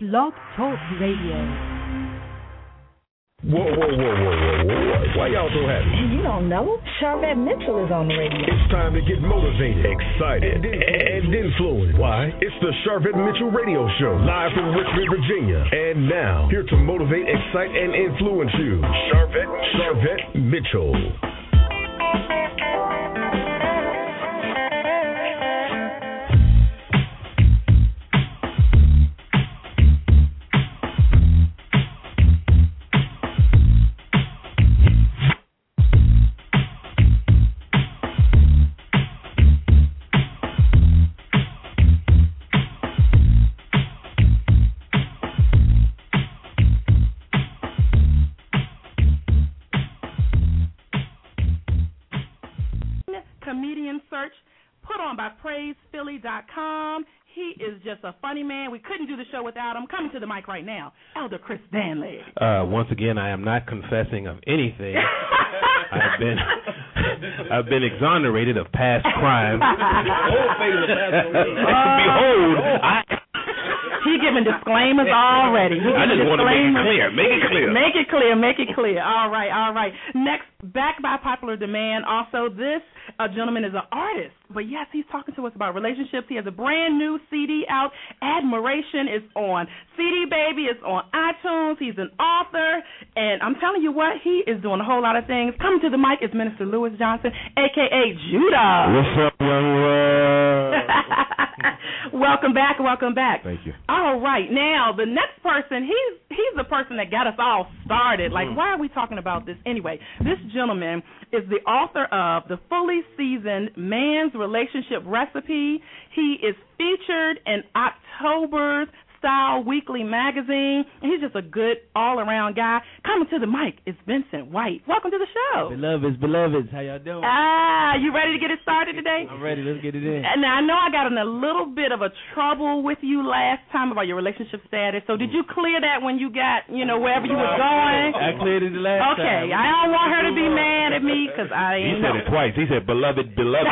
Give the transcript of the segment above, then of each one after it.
Blog Talk Radio. Whoa. Why y'all so happy? You don't know. Charvette Mitchell is on the radio. It's time to get motivated, excited, and influenced. Why? It's the Charvette Mitchell Radio Show, live from Richmond, Virginia. And now, here to motivate, excite, and influence you, Charvette Mitchell. PraisePhilly.com. He is just a funny man. We couldn't do the show without him. Coming to the mic right now, Elder Chris Danley. Once again, I am not confessing of anything. I've been exonerated of past crimes. Behold, He giving disclaimers already. I just want to make it clear. Make it clear. All right. Next, back by popular demand. Also, this gentleman is an artist, but yes, he's talking to us about relationships. He has a brand new CD out. Admiration is on CD Baby. It's on iTunes. He's an author, and I'm telling you what, he is doing a whole lot of things. Coming to the mic is Minister Lewis Johnson, a.k.a. Judah. What's up, young world? Welcome back. Thank you. All right, now the next person, he's the person that got us all started. Like, why are we talking about this anyway? This gentleman is the author of The Fully Seasoned Man's Relationship Recipe. He is featured in October's Style Weekly magazine, and he's just a good all-around guy. Coming to the mic is Vincent White. Welcome to the show. Beloveds, how y'all doing? You ready to get it started today? I'm ready. Let's get it in. Now, I know I got in a little bit of a trouble with you last time about your relationship status, so did you clear that when you got, wherever you were going? I cleared it the last time. Okay, I don't want her to be mad at me, because I ain't He said it twice. He said, beloved. Lord,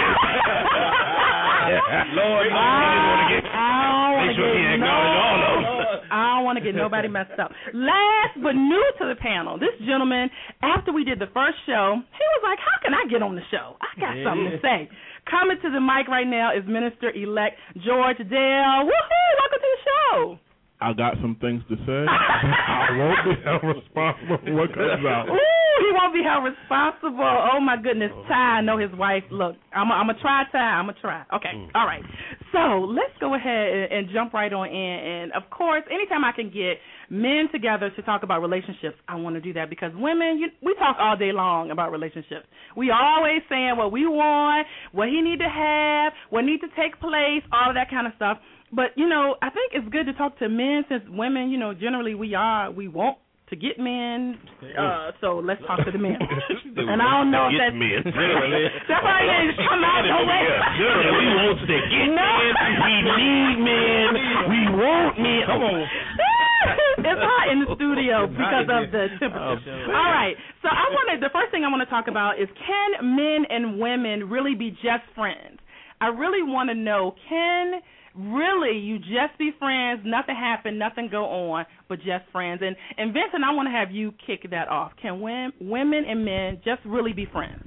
I don't want to get nobody messed up. Last but new to the panel, this gentleman, after we did the first show, he was like, how can I get on the show? I got something to say. Coming to the mic right now is Minister-elect George Dale. Woohoo! Welcome to the show. I got some things to say. I won't be held responsible for what comes out. Ooh, he won't be held responsible. Oh, my goodness. Ty, I know his wife. Look, I'm going to try, Ty. I'm going to try. Okay, all right. So let's go ahead and jump right on in. And, of course, anytime I can get men together to talk about relationships, I want to do that because women, we talk all day long about relationships. We always saying what we want, what he need to have, what need to take place, all of that kind of stuff. But, I think it's good to talk to men since women, generally we want to get men. So let's talk to the men. And I don't know if that's men. That's why they come out the way. We want to get men. We need men. We want men. Come on. It's hot in the studio because of the temperature. All right. So the first thing I want to talk about is, can men and women really be just friends? I really want to know, can really you just be friends, nothing happen, nothing go on, but just friends? And Vincent, I want to have you kick that off. Can women and men just really be friends?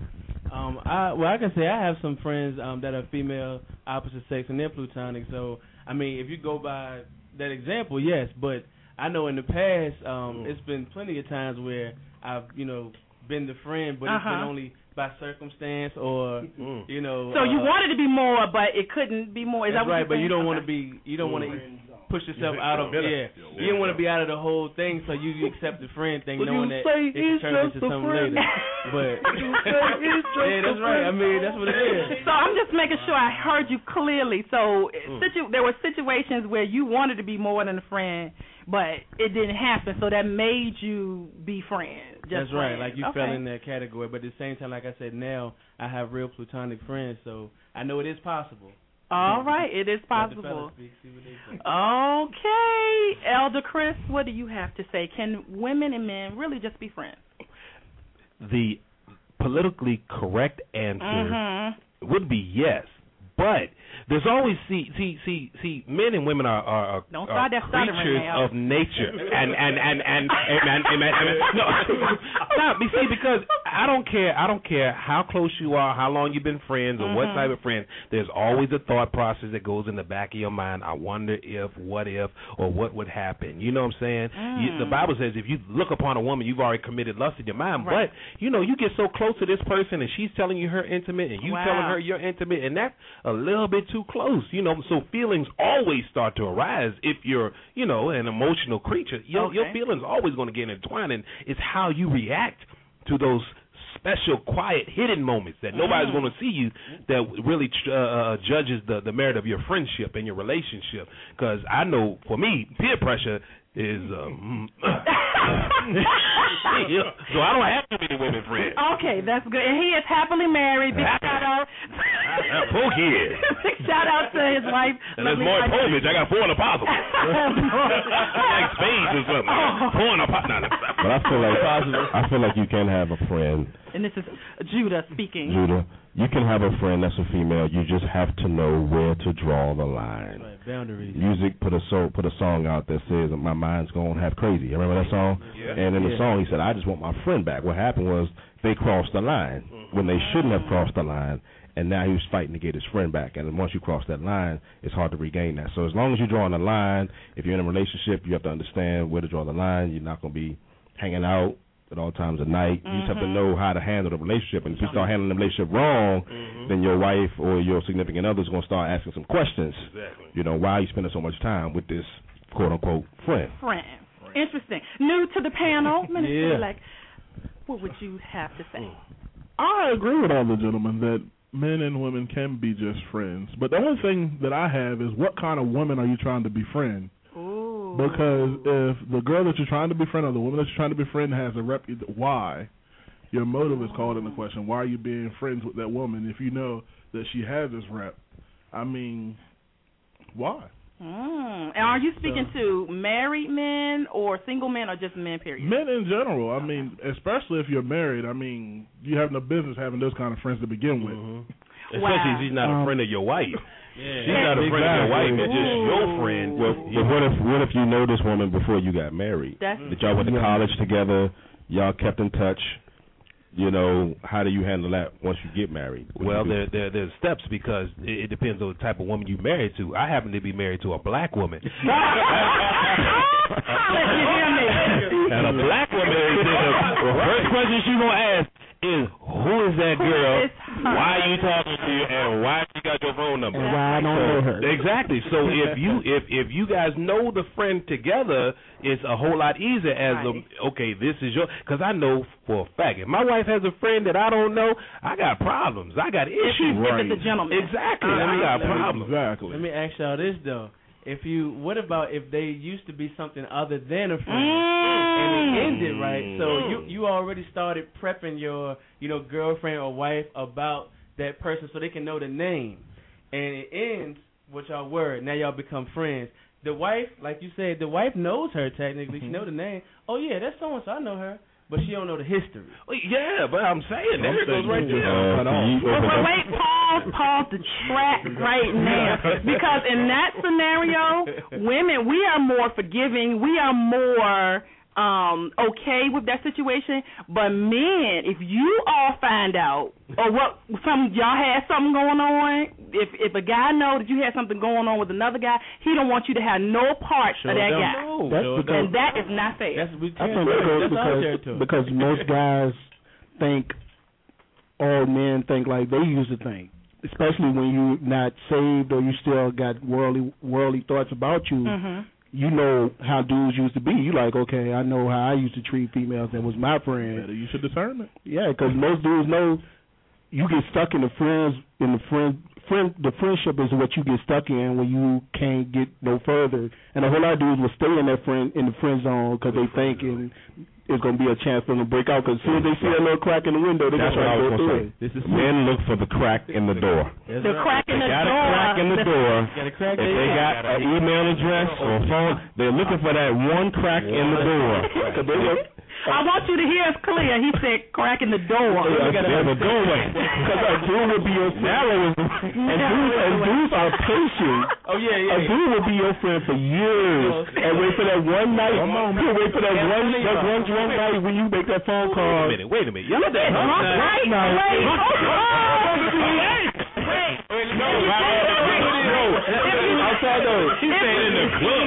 I can say I have some friends that are female, opposite sex, and they're platonic. So, if you go by that example, yes. But I know in the past, it's been plenty of times where I've, been the friend, but it's been only by circumstance or, So you wanted to be more, but it couldn't be more. Is that's that what right, but you don't want to be. You don't want to push yourself out of You don't want to be out of the whole thing, so you accept the friend thing, but knowing that it can turn into something later. But that's right. That's what it is. So I'm just making sure I heard you clearly. So there were situations where you wanted to be more than a friend, but it didn't happen, so that made you be friends. That's right. Like you fell in that category, but at the same time, like I said, now I have real platonic friends, so I know it is possible. All right, it is possible. Okay, Elder Chris, what do you have to say? Can women and men really just be friends? The politically correct answer would be yes, But there's always see men and women are creatures of nature, and no, stop. See, because I don't care how close you are, how long you've been friends, or what type of friend. There's always a thought process that goes in the back of your mind. I wonder if, what if, or what would happen. You know what I'm saying? The Bible says if you look upon a woman, you've already committed lust in your mind. Right. But you get so close to this person, and she's telling you her intimate, and you telling her you're intimate, and that's a little bit too close. So feelings always start to arise if you're, an emotional creature. Your feelings are always going to get intertwined, and it's how you react to those special, quiet, hidden moments that nobody's going to see you that really judges the merit of your friendship and your relationship. Because I know, for me, peer pressure is so I don't have too many women friends. Okay, that's good. And he is happily married. Big shout out. Big shout out to his wife. And there's more Povich. I got 4 in the possible. Like spades or something. 4 in the possible. But I feel like you can have a friend. And this is Judah speaking. Judah, you can have a friend that's a female. You just have to know where to draw the line. Right, boundaries. Music put a song out that says my mind's going half crazy. You remember that song? Yeah. And in the song he said, I just want my friend back. What happened was they crossed the line when they shouldn't have crossed the line. And now he was fighting to get his friend back. And once you cross that line, it's hard to regain that. So as long as you're drawing the line, if you're in a relationship, you have to understand where to draw the line. You're not going to be hanging out at all times of night. You just have to know how to handle the relationship. And if you start handling the relationship wrong, then your wife or your significant other is going to start asking some questions. Exactly. Why are you spending so much time with this quote-unquote friend? Interesting. New to the panel, Minister Elect, what would you have to say? I agree with all the gentlemen that men and women can be just friends. But the only thing that I have is, what kind of woman are you trying to befriend? Ooh. Because if the girl that you're trying to befriend or the woman that you're trying to befriend has a why? Your motive is called into question. Why are you being friends with that woman if you know that she has this rep? I mean, why? And are you speaking to married men or single men or just men, period? Men in general. I mean, especially if you're married. I mean, you have no business having those kind of friends to begin with. Especially if she's not a friend of your wife. She's not a friend of your wife. It's just your friend. But what if you know this woman before you got married? That y'all went to college together. Y'all kept in touch. How do you handle that once you get married? Well, there's steps, because it depends on the type of woman you married to. I happen to be married to a black woman. And a black woman, the first question she's going to ask is, who is that girl? Why are you talking to her? And why she got your phone number? And why I don't know her? Exactly. So if you guys know the friend together, it's a whole lot easier okay, this is your, because I know for a fact, if my wife has a friend that I don't know, I got problems. I got issues. If it's a gentleman. Exactly. I got problems. Exactly. Let me ask y'all this, though. What about if they used to be something other than a friend and it ended, right? So you already started prepping your, girlfriend or wife about that person so they can know the name, and it ends with y'all word. Now y'all become friends. The wife, like you said, the wife knows her technically. She knows the name. Oh yeah, that's so and so. I know her. But she don't know the history. Yeah, but I'm saying there it goes right there. Wait, pause the track right now. Because in that scenario, women, we are more forgiving. We are more okay with that situation. But men, if you all find out, or y'all had something going on, if a guy know that you had something going on with another guy, he don't want you to have no part of that guy. And that is not fair. I think that goes because most guys think, all men think like they used to think. Especially when you're not saved or you still got worldly thoughts about you. You know how dudes used to be. You like, okay, I know how I used to treat females that was my friend. Better use your discernment. Yeah, because most dudes know you get stuck in the friendship is what you get stuck in when you can't get no further. And a whole lot of dudes will stay in the friend zone because they thinking it's going to be a chance for them to break out. Because as soon as they see a little crack in the window, they're going to try to go through it. Men look for the crack in the door. The crack in the door. Got a crack in the door. If they got an email address or phone, they're looking for that one crack in the door. I want you to hear us clear. He said cracking the door. The doorway. Because a dude would be your friend. And dudes are patient. Oh, yeah. A dude will be your friend for years. And wait for that one night. Wait for that one night when you make that phone call. Wait a minute. Y'all let that outside though. He's saying in the club.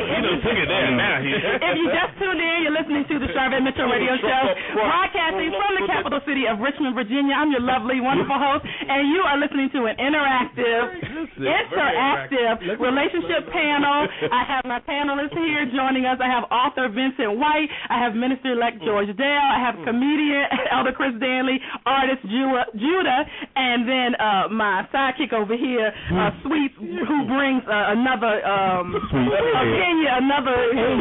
If you just tuned in, you're listening to the Charvette Mitchell Radio Show, broadcasting from the capital city of Richmond, Virginia. I'm your lovely, wonderful host, and you are listening to an interactive relationship panel. I have my panelists here joining us. I have author Vincent White. I have Minister-elect George Dale. I have comedian Elder Chris Danley, artist Judah, and then my sidekick over here, Sweets, who brings another opinion, another.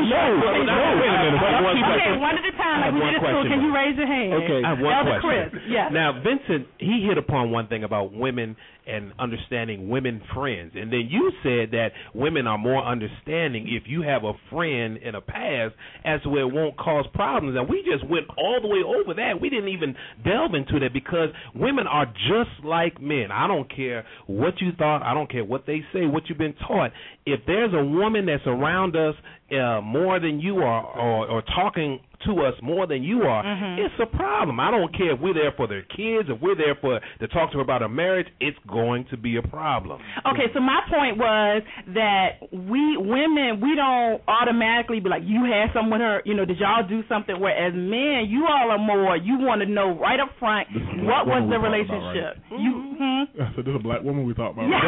Okay, one at a time. Like we did at school. Can you raise your hand? Okay. I have one Elder question. Chris, yes. Now, Vincent, he hit upon one thing about women and understanding women friends. And then you said that women are more understanding if you have a friend in a past as to where it won't cause problems. And we just went all the way over that. We didn't even delve into that because women are just like men. I don't care what you thought. I don't care what they say, what you've been taught. If there's a woman that's around us more than you are or talking to us more than you are, it's a problem. I don't care if we're there for their kids, if we're there to talk to her about her marriage, it's going to be a problem. Okay, so my point was that we women, we don't automatically be like, you had something with her, did y'all do something? Whereas men, you all are more, you want to know right up front what was the relationship. About, right? So this is a black woman we talk about. Yeah.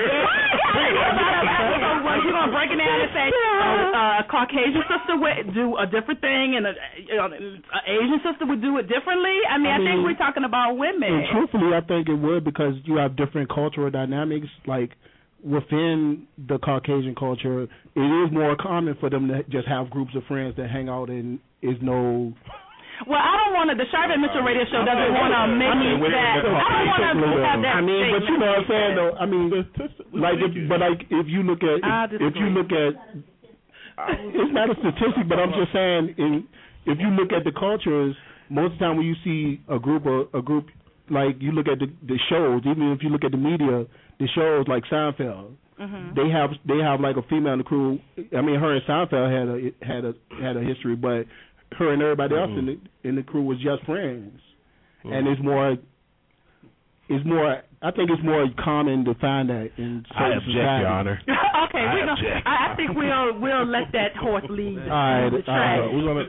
You're going to break it down and say, a Caucasian sister would do a different thing and an Asian sister would do it differently? I think we're talking about women. And truthfully, I think it would because you have different cultural dynamics. Like within the Caucasian culture, it is more common for them to just have groups of friends that hang out and is no... Well, I don't want to. The Charvette Mitchell Radio Show doesn't want to make that. I don't want to have that. But you know what I'm saying, though. If you look at, it's not a statistic, but I'm just saying, if you look at the cultures, most of the time when you see a group, like you look at the shows, even if you look at the media, the shows like Seinfeld. They have like a female in the crew. I mean, her and Seinfeld had a history, but her and everybody else in the crew was just friends, and it's more. I think it's more common to find that in certain society. Your Honor. Okay, I think we'll let that horse lead the track.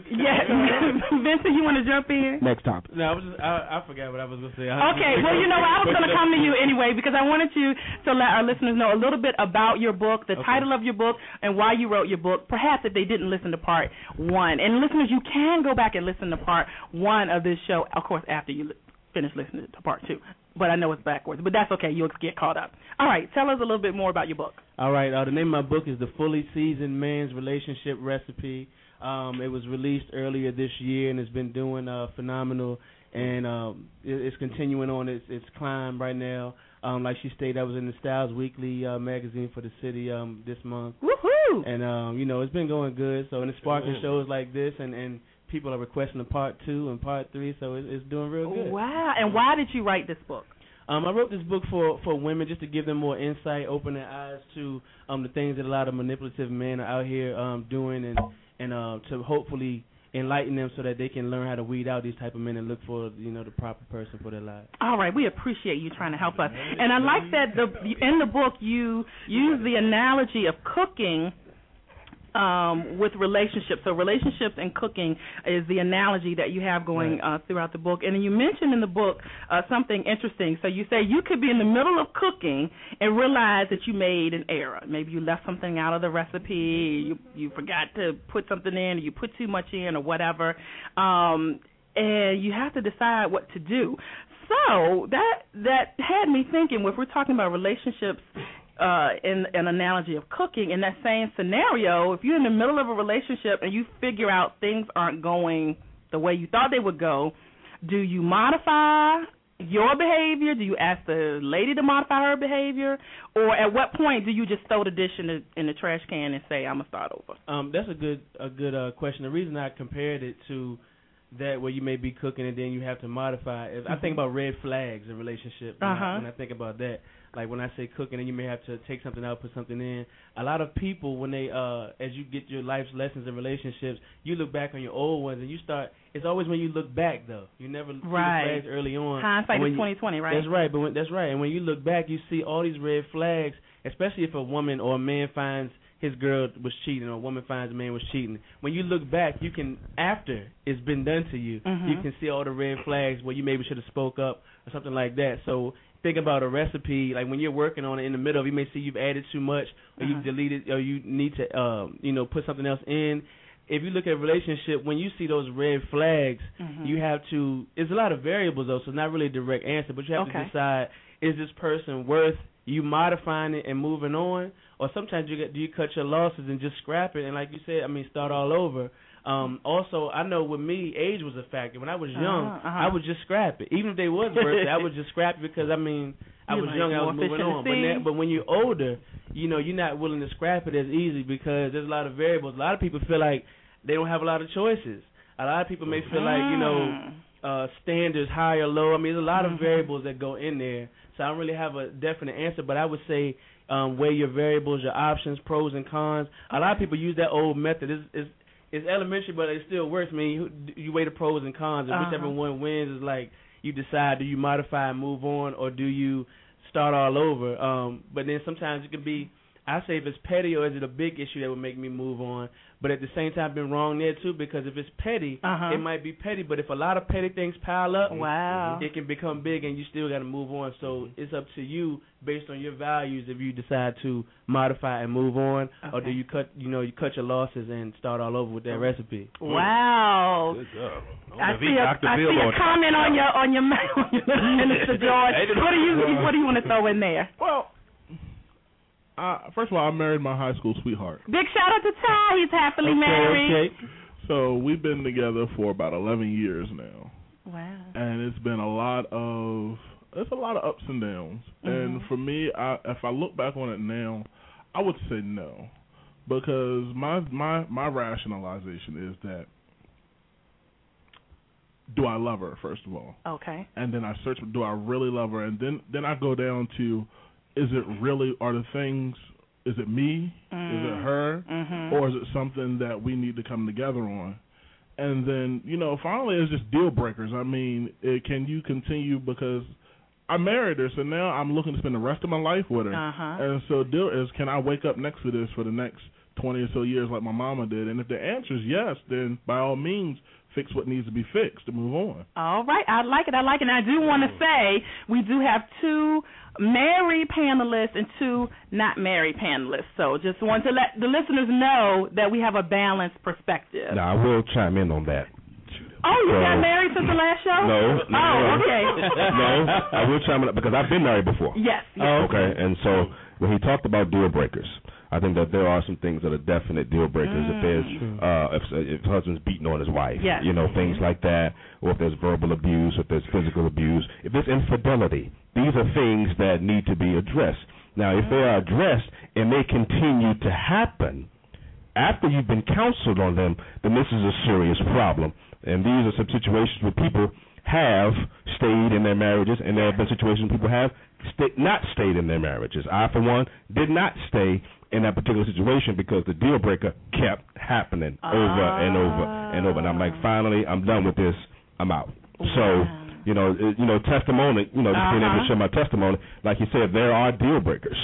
Vincent, you want to jump in? Next topic. No, I forgot what I was going to say. Okay, well, I was going to come to you anyway because I wanted you to let our listeners know a little bit about your book, the title of your book, and why you wrote your book. Perhaps if they didn't listen to part one, and listeners, you can go back and listen to part one of this show, of course, after you finish listening to part two. But I know it's backwards, but that's okay. You'll get caught up. All right, tell us a little bit more about your book. All right, the name of my book is The Fully Seasoned Man's Relationship Recipe. It was released earlier this year, and it's been doing phenomenal, and it's continuing on its climb right now. Like she stated, I was in the Styles Weekly magazine for the city this month. Woohoo! And, it's been going good, so, and it's sparking shows like this, and people are requesting a part 2 and part 3, so it's doing real good. Wow. And why did you write this book? I wrote this book for women just to give them more insight, open their eyes to the things that a lot of manipulative men are out here doing, and to hopefully enlighten them so that they can learn how to weed out these type of men and look for the proper person for their lives. All right, we appreciate you trying to help us. And I like that in the book you use the analogy of cooking with relationships. So relationships and cooking is the analogy that you have going throughout the book. And you mentioned in the book something interesting. So you say you could be in the middle of cooking and realize that you made an error. Maybe you left something out of the recipe, you forgot to put something in, or you put too much in or whatever, and you have to decide what to do. So that had me thinking, if we're talking about relationships in an analogy of cooking, in that same scenario, if you're in the middle of a relationship and you figure out things aren't going the way you thought they would go, do you modify your behavior? Do you ask the lady to modify her behavior? Or at what point do you just throw the dish in the trash can and say, I'm going to start over? That's a good question. The reason I compared it to that where you may be cooking and then you have to modify. I think about red flags in relationships when I think about that. Like when I say cooking and you may have to take something out, put something in. A lot of people, when they, as you get your life's lessons in relationships, you look back on your old ones and you start, it's always when you look back though. You never see the flags early on. Hindsight is 20/20, right? That's right, that's right. And when you look back, you see all these red flags, especially if a woman or a man finds his girl was cheating or a woman finds a man was cheating. When you look back, you can, after it's been done to you, you can see all the red flags where you maybe should have spoke up or something like that. So think about a recipe, like when you're working on it in the middle, you may see you've added too much or you've deleted or you need to, put something else in. If you look at a relationship, when you see those red flags, you have to, it's a lot of variables though, so it's not really a direct answer, but you have to decide, is this person worth you modifying it and moving on? Or sometimes do you cut your losses and just scrap it and like you said, start all over. Also, I know with me, age was a factor. When I was young, I would just scrap it. Even if they was worth it, I would just scrap it because, I was young, I was moving on. But when you're older, you're not willing to scrap it as easy because there's a lot of variables. A lot of people feel like they don't have a lot of choices. A lot of people may feel like, standards high or low. There's a lot of variables that go in there. So I don't really have a definite answer, but I would say weigh your variables, your options, pros and cons. A lot of people use that old method. It's elementary, but it still works. You weigh the pros and cons, and whichever one wins is like you decide, do you modify and move on, or do you start all over? But then sometimes it can be, I say if it's petty or is it a big issue that would make me move on. But at the same time, I've been wrong there too, because if it's petty, it might be petty. But if a lot of petty things pile up, it can become big, and you still got to move on. So it's up to you, based on your values, if you decide to modify and move on, or do you cut your losses and start all over with that recipe. Wow. Good job. I see a comment on your Minister George. What do you want to throw in there? Well, first of all, I married my high school sweetheart. Big shout out to Ty. He's happily married. Okay. So we've been together for about 11 years now. Wow. And it's been a lot of ups and downs. And for me, if I look back on it now, I would say no, because my rationalization is that, do I love her, first of all? Okay. And then I search, do I really love her? And then I go down to, is it me? Is it her? Or is it something that we need to come together on? And then, finally it's just deal breakers. Can you continue, because I married her, so now I'm looking to spend the rest of my life with her. And so deal is, can I wake up next to this for the next 20 or so years like my mama did? And if the answer is yes, then by all means, fix what needs to be fixed to move on. All right. I like it. And I do want to say we do have 2 married panelists and 2 not married panelists. So just want to let the listeners know that we have a balanced perspective. Now, I will chime in on that. Oh, you got married since the last show? No. Oh, okay. No, I will chime in because I've been married before. Yes. Okay, and so when he talked about deal breakers, I think that there are some things that are definite deal breakers. If there's if husband's beating on his wife, things like that, or if there's verbal abuse, if there's physical abuse, if there's infidelity, these are things that need to be addressed. Now, if they are addressed and they continue to happen after you've been counseled on them, then this is a serious problem. And these are some situations where people have stayed in their marriages, and there have been situations where people have not stayed in their marriages. I, for one, did not stay in that particular situation because the deal breaker kept happening over and over and over. And I'm like, finally, I'm done with this. I'm out. So, testimony, just being able to share my testimony, like you said, there are deal breakers.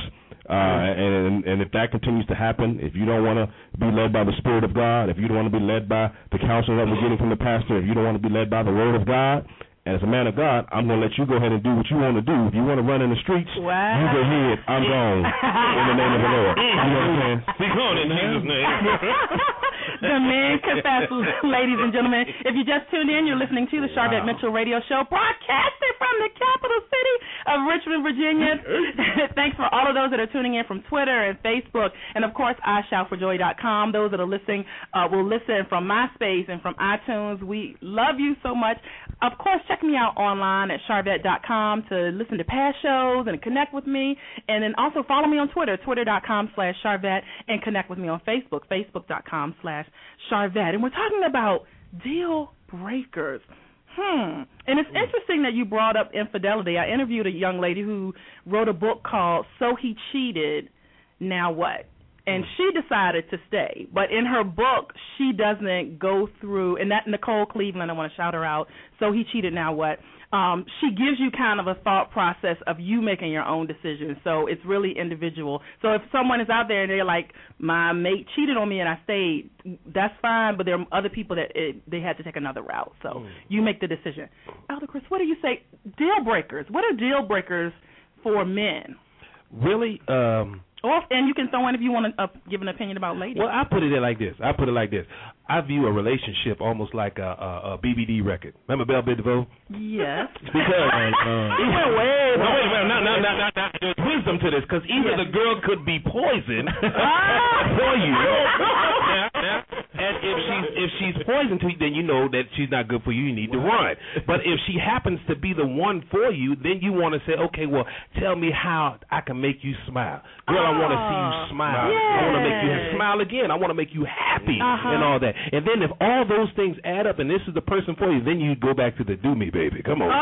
And if that continues to happen, if you don't want to be led by the Spirit of God, if you don't want to be led by the counsel that we're getting from the pastor, if you don't want to be led by the Word of God, as a man of God, I'm going to let you go ahead and do what you want to do. If you want to run in the streets, you go ahead. I'm gone. In the name of the Lord. You know what I'm saying? Be gone in Jesus' name. The Men Confess, ladies and gentlemen. If you just tuned in, you're listening to the Sharvette Mitchell Radio Show, broadcasting from the capital city of Richmond, Virginia. Thanks for all of those that are tuning in from Twitter and Facebook, and, of course, iShoutForJoy.com. Those that are listening will listen from MySpace and from iTunes. We love you so much. Of course, check me out online at Sharvette.com to listen to past shows and connect with me. And then also follow me on Twitter, Twitter.com/Sharvette, and connect with me on Facebook, Facebook.com/Sharvette. And we're talking about Deal breakers. And it's interesting that you brought up infidelity. I interviewed a young lady who wrote a book called So He Cheated, Now What? And she decided to stay. But in her book, she doesn't go through, and that Nicole Cleveland, I want to shout her out, So He Cheated, Now What? She gives you kind of a thought process of you making your own decisions. So it's really individual. So if someone is out there and they're like, my mate cheated on me and I stayed, that's fine, but there are other people that they had to take another route. So you make the decision. Elder Chris, what do you say? Deal breakers. What are deal breakers for men? Really? And you can throw in if you want to give an opinion about ladies. Well, I put it like this. I view a relationship almost like a BBD record. Remember Belle Biv DeVoe? Yes. Because it went way. No, wait a minute. No. There's wisdom to this because either the girl could be poisoned for you. And if she's poisoned to you, then you know that she's not good for you. You need to run. But if she happens to be the one for you, then you want to say, okay, well, tell me how I can make you smile. Girl, I want to see you smile. I want to make you smile again. I want to make you happy and all that. And then if all those things add up and this is the person for you, then you go back to the do me, baby. Come on.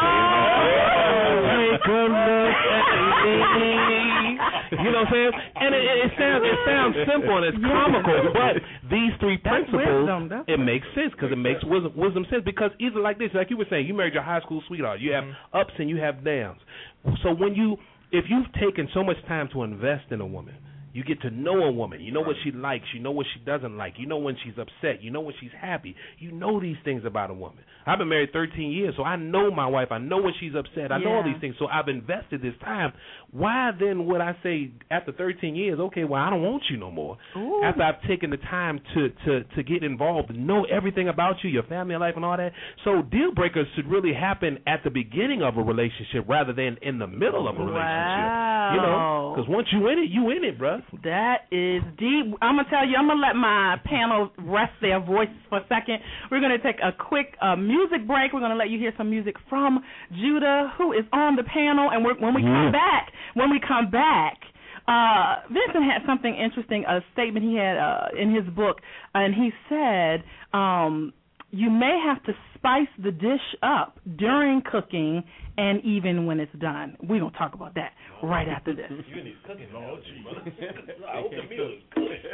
Take a look at me. You know what I'm saying? And it sounds simple and it's comical, but these three principles, it makes sense because it makes wisdom sense. Because either like this, like you were saying, you married your high school sweetheart. You have ups and you have downs. So if you've taken so much time to invest in a woman, you get to know a woman. You know what she likes. You know what she doesn't like. You know when she's upset. You know when she's happy. You know these things about a woman. I've been married 13 years, so I know my wife. I know when she's upset. I know all these things. So I've invested this time. Why then would I say after 13 years, okay, well, I don't want you no more? Ooh. After I've taken the time to get involved, know everything about you, your family life and all that. So deal breakers should really happen at the beginning of a relationship rather than in the middle of a relationship. Wow. You know, because once you in it, bruh. That is deep. I'm going to tell you, I'm going to let my panel rest their voices for a second. We're going to take a quick music break. We're going to let you hear some music from Judah, who is on the panel. And when we come back, Vincent had something interesting, a statement he had in his book, and he said, you may have to spice the dish up during cooking and even when it's done. We're going to talk about that right after this. You need cooking, Lord. I hope the meal is good.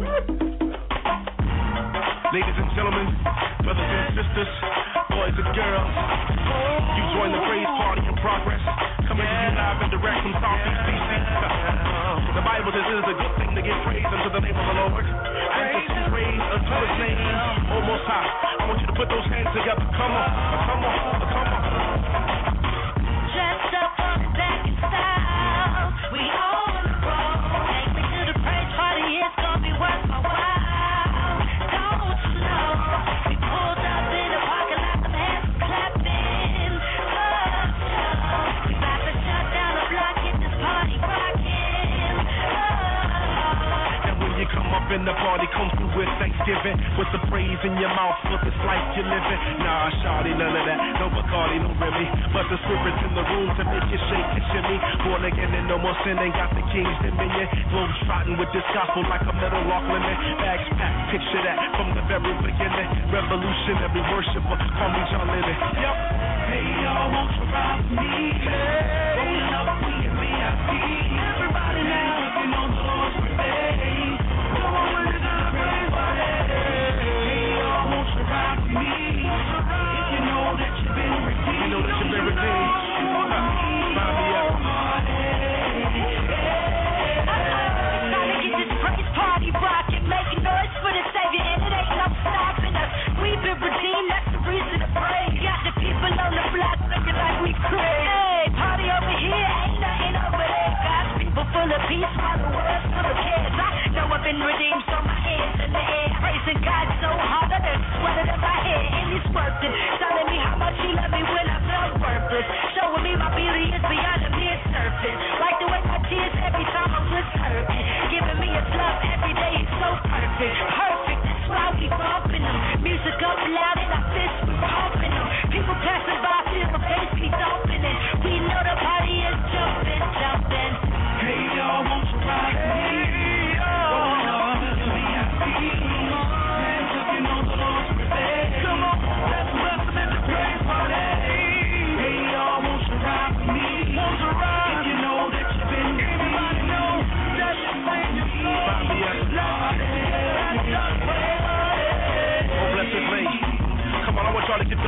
Ladies and gentlemen, brothers and sisters, boys and girls, you join the praise party in progress. Coming to you live and direct from Southeast DC. The Bible says it is a good thing to give praise unto the name of the Lord. And to sing praise unto his name, O Most High. I want you to put those hands together. Come on. Dressed up on the back in style. We all on the road. Take me to the praise party. It's gonna be worth my while. Don't you know? We pulled up in the parking lot. Some hands clapping. We about to shut down the block. Get this party rocking. And when you come up in the party, come through with Thanksgiving, with the praise in your mouth for this life you're living. Nah, shawty, none of that. No Bacardi, no Remy, but the spirit's in the room to make you shake and shimmy. Born again and no more sin, ain't got the king's dominion. Globe trotting with this gospel like a metal lock limit. Bags packed, picture that from the very beginning. Revolutionary worshiper, call me John Lennon. Yep. Hey, y'all, won't you ride with me? Yeah. Rolling up, we in VIP. Everybody now, if you know the Lord's birthday. Come on with it, everybody. Hey, y'all, won't you ride with me? If you know that you've been redeemed. You know that you've been redeemed. Find me out. Trying to get this praise party rocking, making noise for the Savior, and it ain't no stopping us. We've been redeemed, that's the reason to praise. Got the people on the block looking like we crazy. Hey, party over here, ain't nothing over there. God's people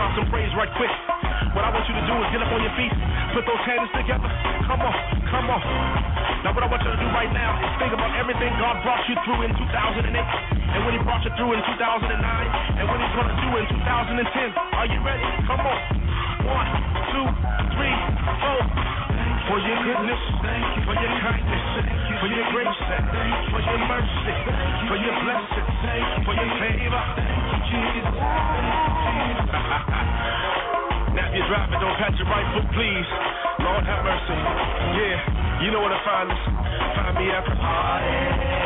God some praise right quick. What I want you to do is get up on your feet, put those hands together. Come on, come on. Now what I want you to do right now is think about everything God brought you through in 2008, and when He brought you through in 2009, and what He's going to do in 2010. Are you ready? Come on. 1, 2, 3, 4. For your goodness, for your kindness, for your grace, for your mercy, for your blessing, for your favor. Now if you're driving, don't pat your right foot, please. Lord have mercy. Yeah, you know where to find us. Find me at the party.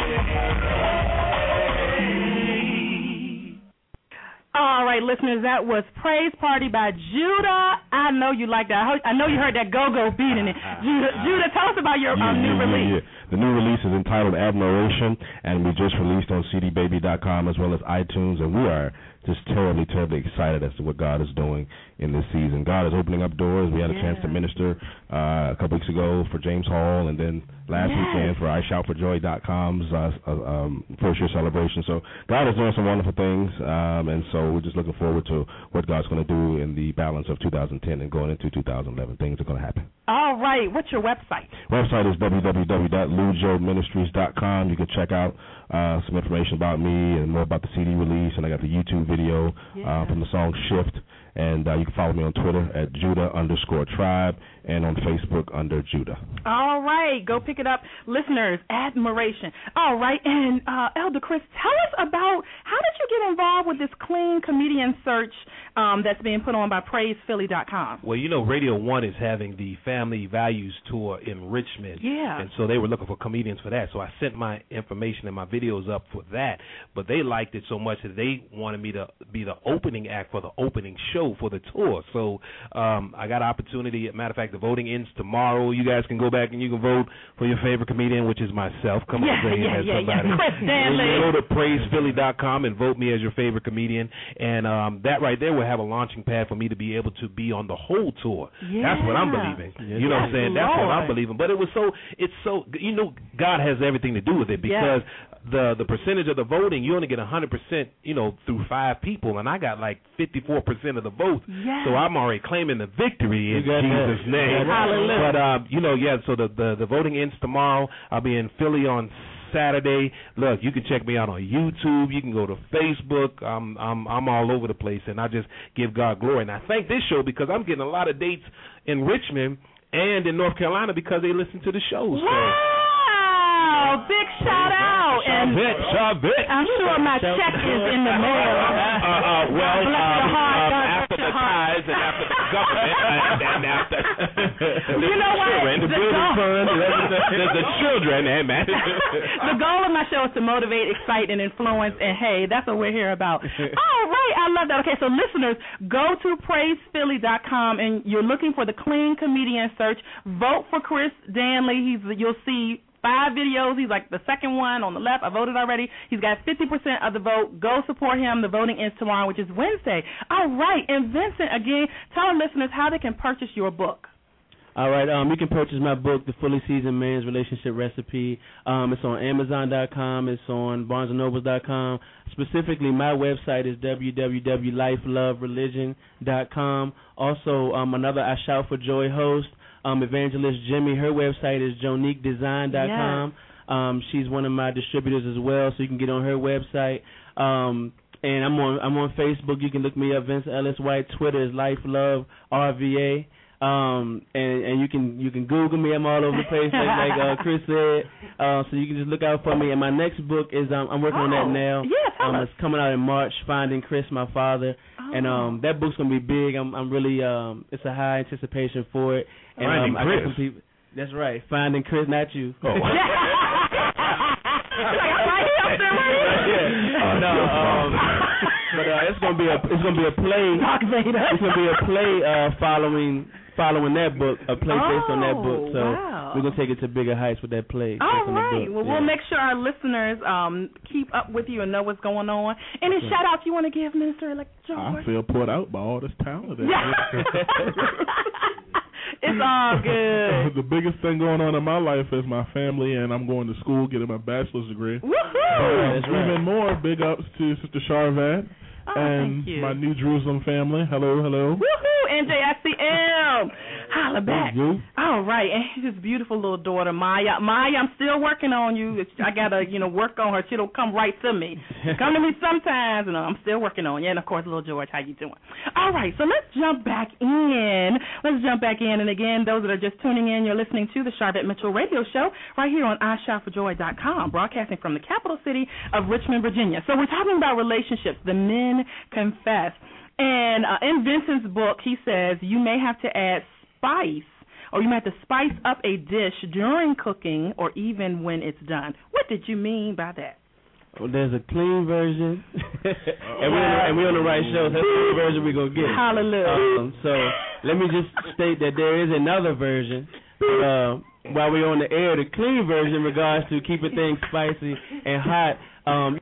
All right, listeners, that was Praise Party by Judah. I know you like that. I know you heard that go-go beat in it. Judah, tell us about your new release. The new release is entitled Admiration, and we just released on cdbaby.com as well as iTunes, and we are just terribly, terribly excited as to what God is doing in this season. God is opening up doors. We had a chance to minister a couple weeks ago for James Hall, and then last weekend for iShoutForJoy.com's first-year celebration. So God is doing some wonderful things, and so we're just looking forward to what God's going to do in the balance of 2010 and going into 2011. Things are going to happen. All right. What's your website? Website is www.lujoministries.com. You can check out some information about me and more about the CD release, and I got the YouTube video from the song Shift. And you can follow me on Twitter at Judah_tribe and on Facebook under Judah. All right. Go pick it up. Listeners, Admiration. All right. And Elder Chris, tell us about how did you get involved with this clean comedian search that's being put on by PraisePhilly.com? Well, you know, Radio 1 is having the Family Values Tour in Richmond. Yeah. And so they were looking for comedians for that. So I sent my information and my videos up for that. But they liked it so much that they wanted me to be the opening act for the opening show for the tour. So I got an opportunity. As a matter of fact, the voting ends tomorrow. You guys can go back and you can vote for your favorite comedian, which is myself. Come on, say it as somebody. Chris Danley. Go to PraisePhilly.com and vote me as your favorite comedian. And that right there will have a launching pad for me to be able to be on the whole tour. Yeah. That's what I'm believing. You know what I'm saying? That's what I'm believing. But it's so, you know, God has everything to do with it because the percentage of the voting, you only get 100%, you know, through 5 people, and I got like 54% of the vote. Yes. So I'm already claiming the victory in Jesus' name. Hallelujah. But you know, so the voting ends tomorrow. I'll be in Philly on Saturday. Look, you can check me out on YouTube. You can go to Facebook. I'm all over the place, and I just give God glory. And I thank this show because I'm getting a lot of dates in Richmond and in North Carolina because they listen to the shows. Wow! Big shout out. And Shavit. I'm sure my check is in the mail. After the ties and after the government and after you know what? The building fund, the children, and man. The goal of my show is to motivate, excite, and influence, and hey, that's what we're here about. All right, I love that. Okay, so listeners, go to PraisePhilly.com and you're looking for the Clean Comedian search. Vote for Chris Danley. You'll see 5 videos. He's like the second one on the left. I voted already. He's got 50% of the vote. Go support him. The voting ends tomorrow, which is Wednesday. All right. And Vincent, again, tell our listeners how they can purchase your book. All right. You can purchase my book, The Fully Seasoned Man's Relationship Recipe. It's on Amazon.com. It's on BarnesandNobles.com. Specifically, my website is www.lifelovereligion.com. Also, another I Shout for Joy host, Evangelist Jimmy, her website is JoniqueDesign.com. She's one of my distributors as well, so you can get on her website. And I'm on Facebook. You can look me up, Vince Ellis White. Twitter is Life Love RVA. And you can Google me. I'm all over the place, like Chris said. So you can just look out for me. And my next book is I'm working on that now. It's coming out in March. Finding Chris, My Father. And that book's gonna be big. I'm really it's a high anticipation for it. And Finding I got Chris. some people. That's right. Finding Chris, not you. Oh. But it's gonna be a play. It's gonna be a play following that book, a play based on that book. So we're gonna take it to bigger heights with that play. All right. Well, we'll make sure our listeners keep up with you and know what's going on. Any shout outs you want to give, Minister Elect George? I feel put out by all this talent. It's all good. The biggest thing going on in my life is my family, and I'm going to school getting my bachelor's degree. Woohoo! Even more big ups to Sister Charvat. and my New Jerusalem family. Hello. Woohoo! NJSCM. Holla back. All right, and his beautiful little daughter Maya. Maya, I'm still working on you. I gotta, work on her. She don't come right to me. Come to me sometimes, and I'm still working on you. And of course, little George, how you doing? All right, so let's jump back in. And again, those that are just tuning in, you're listening to the Sharvette Mitchell Radio Show right here on iShoutForJoy.com, broadcasting from the capital city of Richmond, Virginia. So we're talking about relationships. The men confess. And in Vincent's book, he says you may have to add spice, or you may have to spice up a dish during cooking or even when it's done. What did you mean by that? Well, there's a clean version, and we're on the right show. That's the version we're going to get. Hallelujah. So let me just state that there is another version. While we're on the air, the clean version in regards to keeping things spicy and hot.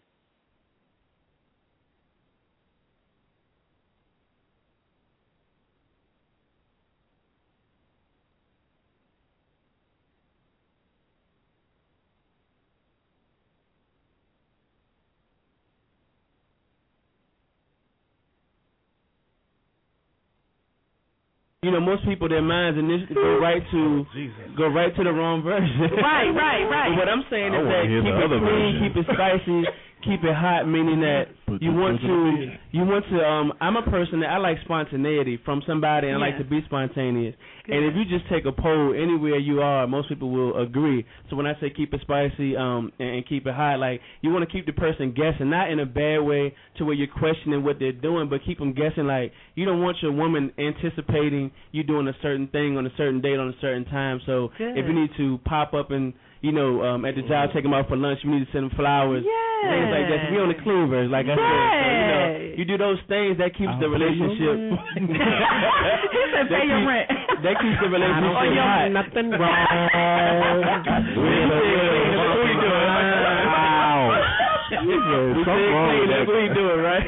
Most people, their minds go right to the wrong version. Right. But what I'm saying is that keep it clean, keep it spicy, keep it hot, meaning that you want to. I'm a person that I like spontaneity from somebody, and I like to be spontaneous. Good. And if you just take a poll anywhere you are, most people will agree. So when I say keep it spicy and keep it hot, like you want to keep the person guessing, not in a bad way to where you're questioning what they're doing, but keep them guessing. Like you don't want your woman anticipating you doing a certain thing on a certain date on a certain time. So if you need to pop up and at the job, take them out for lunch, you need to send them flowers, things like that. So be on the clean version, like I said. So, you do those things, that keeps the relationship. He said pay your rent. That keeps the relationship hot. Nothing wrong. That's what we doing, right?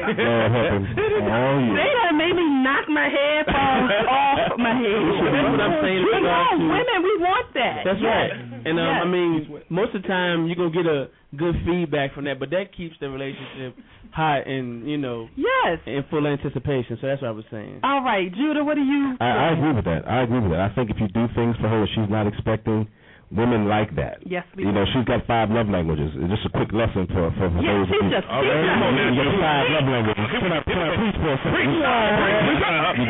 They done made me knock my headphones off my head. That's what I'm saying. Women, we want that. That's right. And I mean, most of the time you're gonna get a good feedback from that, but that keeps the relationship hot and in full anticipation. So that's what I was saying. All right, Judah, what do you? I agree with that. I think if you do things for her that she's not expecting, women like that. Yes, we do. She's got 5 love languages. It's just a quick lesson for those of you. You got 5 love languages. Can I preach for a second? You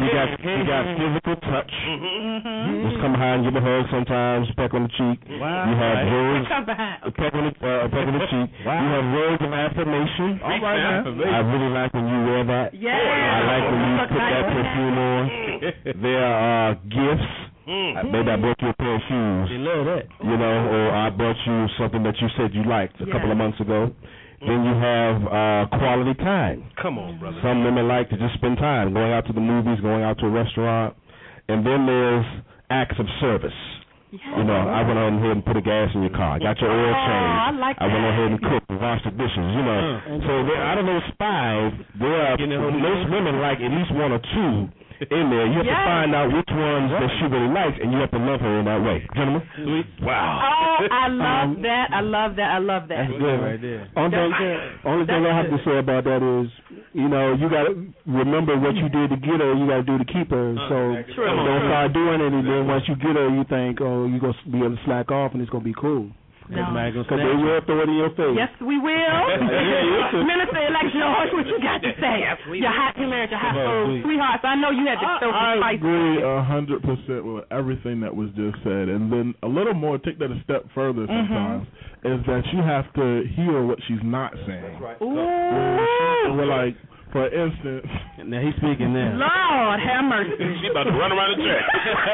got physical touch. Just come behind, give a hug sometimes, peck on the cheek. Wow. You have words, peck on the cheek. Wow. You have words of affirmation. All right, I really like when you wear that. Yeah. I like when you put that perfume on. There are gifts. Maybe I bought you a pair of shoes. You love that. Or I bought you something that you said you liked a couple of months ago. Then you have quality time. Come on, brother. Some women like to just spend time going out to the movies, going out to a restaurant. And then there's acts of service. Yeah. I went on ahead and put a gas in your car. Got your oil changed. I like that. I went on ahead and cooked and washed the dishes. So out of those 5, there are most women like at least 1 or 2 in there. You have to find out which ones that she really likes, and you have to love her in that way. Gentlemen? Sweet. Wow. Oh, I love that. I love that. That's good right there. Only thing I have to say about that is, you got to remember what you did to get her, you got to do to keep her. So don't start doing it, and then once you get her, you think, you're going to be able to slack off, and it's going to be cool. Because they will throw it in your face. Yes, we will. Minister like George, what you got to say? Yes, your hot marriage, your hot food, sweethearts. I know you had to throw some spice. I agree 100% with everything that was just said, and then a little more. Take that a step further. Sometimes is that you have to hear what she's not saying. Right. Ooh. We're like. For instance, now he's speaking now. Lord have mercy. She's about to run around the track.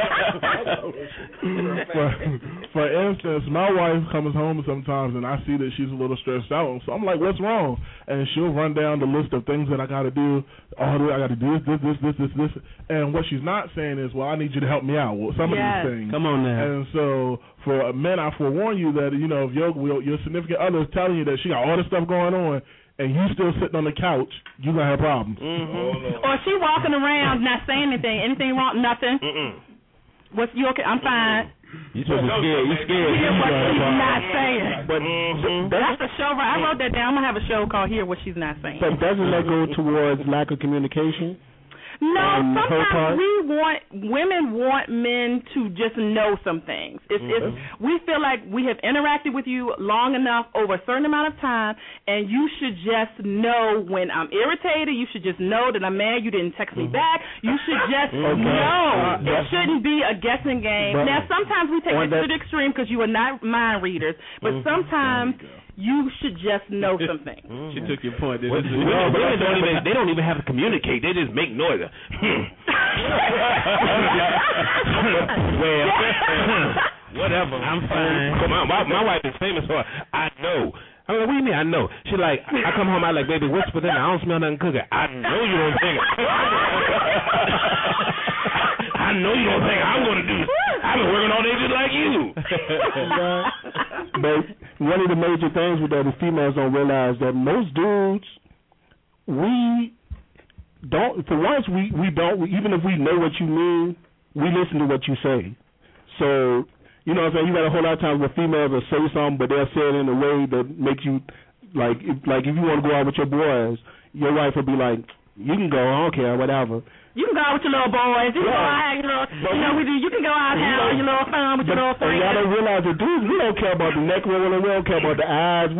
for instance, my wife comes home sometimes and I see that she's a little stressed out. So I'm like, what's wrong? And she'll run down the list of things that I got to do. I got to do this. And what she's not saying is, well, I need you to help me out with some of these things. Come on now. And so for men, I forewarn you that, if your significant other is telling you that she got all this stuff going on, and you still sitting on the couch, you gonna have problems. Or she walking around not saying anything. Anything wrong? Nothing. What's you okay? I'm fine. You supposed to scared. You scared. Hear what she's not saying. But That's a show. I wrote that down. I'm gonna have a show called "Hear What She's Not Saying." but doesn't that go towards lack of communication? No, sometimes women want men to just know some things. It's we feel like we have interacted with you long enough over a certain amount of time, and you should just know when I'm irritated. You should just know that I'm mad. You didn't text me back. You should just know. It shouldn't be a guessing game. Now, sometimes we take it to the extreme because you are not mind readers, but sometimes you should just know something. She took your point. Women don't even have to communicate. They just make noise. Well, whatever. I'm fine. My wife is famous for I know. I'm like, what do you mean? I know. She like, I come home, I like, baby, whisper then I don't smell nothing cooking. I know you don't think it. I know you don't think I'm gonna do this. I've been working all day just like you. But one of the major things with that is females don't realize that most dudes, we don't. For once, we don't. Even if we know what you mean, we listen to what you say. So you know what I'm saying. You got a whole lot of times where females will say something, but they'll say it in a way that makes you like if you want to go out with your boys, your wife will be like, "You can go. I don't care. Whatever." You can go out with your little boys. You can go out, you can go out and have your little fun with your little friends. Y'all don't realize that dudes, we don't care about the neck rolling, we don't care about the eyes.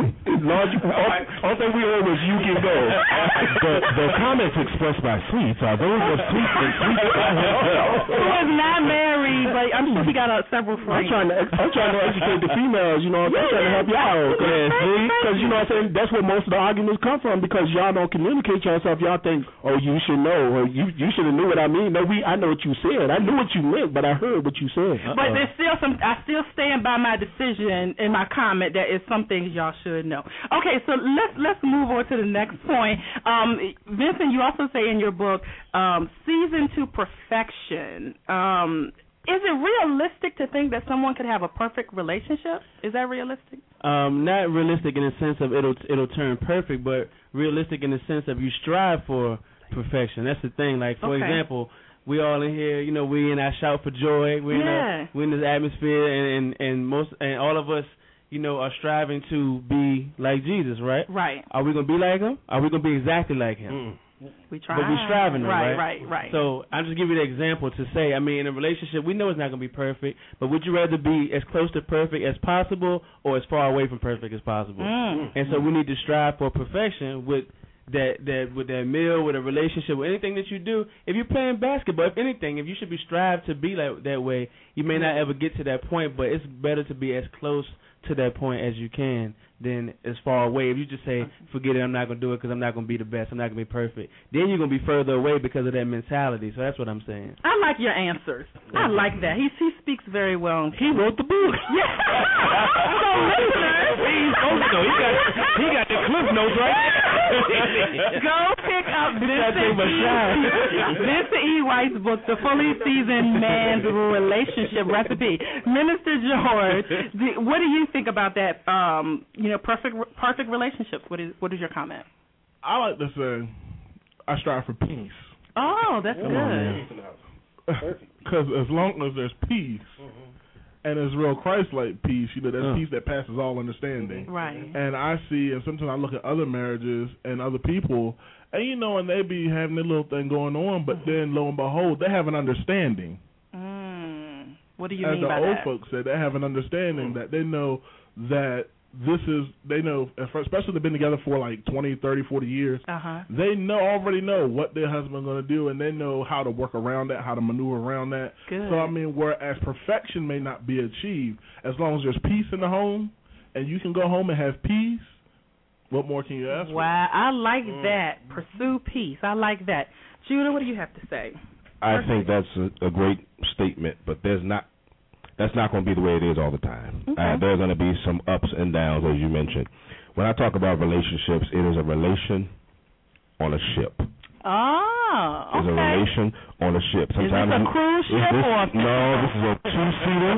All thing we heard was you can go. The comments expressed by Sweets are those of Sweets and Sweets. Who is not married, but I'm sure he got several friends. I'm trying to educate the females, you know, I'm trying to help y'all. Because, you know what I'm saying, that's where most of the arguments come from, because y'all don't communicate yourself. Y'all think, oh, you should know, or you should have knew what I mean. No, I know what you said. I knew what you meant, but I heard what you said. But there's still I still stand by my decision in my comment that is some things y'all should know. Okay, so let's move on to the next point. Vincent, you also say in your book, season to perfection. Is it realistic to think that someone could have a perfect relationship? Is that realistic? Not realistic in the sense of it'll turn perfect, but realistic in the sense of you strive for perfection. That's the thing. Like, for example, we all in here, you know, we in our shout for joy. We're in this atmosphere, and all of us, you know, are striving to be like Jesus, right? Right. Are we gonna be like him? Are we gonna be exactly like him? We try. But we're striving, right? So I'll just give you the example to say, I mean, in a relationship, we know it's not gonna be perfect, but would you rather be as close to perfect as possible or as far away from perfect as possible? And so we need to strive for perfection with that meal, with a relationship, with anything that you do. If you're playing basketball, if anything, if you should be strive to be like that way, you may not ever get to that point, but it's better to be as close to that point as you can than as far away. If you just say, forget it, I'm not going to do it because I'm not going to be the best, I'm not going to be perfect, then you're going to be further away because of that mentality. So that's what I'm saying. I like your answers. I like that. He speaks very well. He wrote the book. Yeah. So listeners, he got the cliff notes right. Go pick up Vincent E. White's book, The Fully Seasoned Man's Relationship Recipe. Minister George, what do you think about that? Perfect relationships. What is your comment? I like to say, I strive for peace. Oh, that's good. Because as long as there's peace, and it's real Christ-like peace, you know, there's peace that passes all understanding. Right. And I see, and sometimes I look at other marriages and other people, and you know, and they be having their little thing going on, but then lo and behold, they have an understanding. What do you mean by that? As the old folks said, they have an understanding that they know that they know, especially they've been together for like 20, 30, 40 years, they already know what their husband's going to do, and they know how to work around that, how to maneuver around that. Good. So, I mean, whereas perfection may not be achieved, as long as there's peace in the home, and you can go home and have peace, what more can you ask for? Wow, I like that. Pursue peace. I like that. Judah, what do you have to say? I think that's a great statement, but that's not going to be the way it is all the time. Okay. There's going to be some ups and downs, as you mentioned. When I talk about relationships, it is a relation on a ship. Oh, okay. It's a relation on a ship. Sometimes is this a cruise ship or? No, this is a two-seater.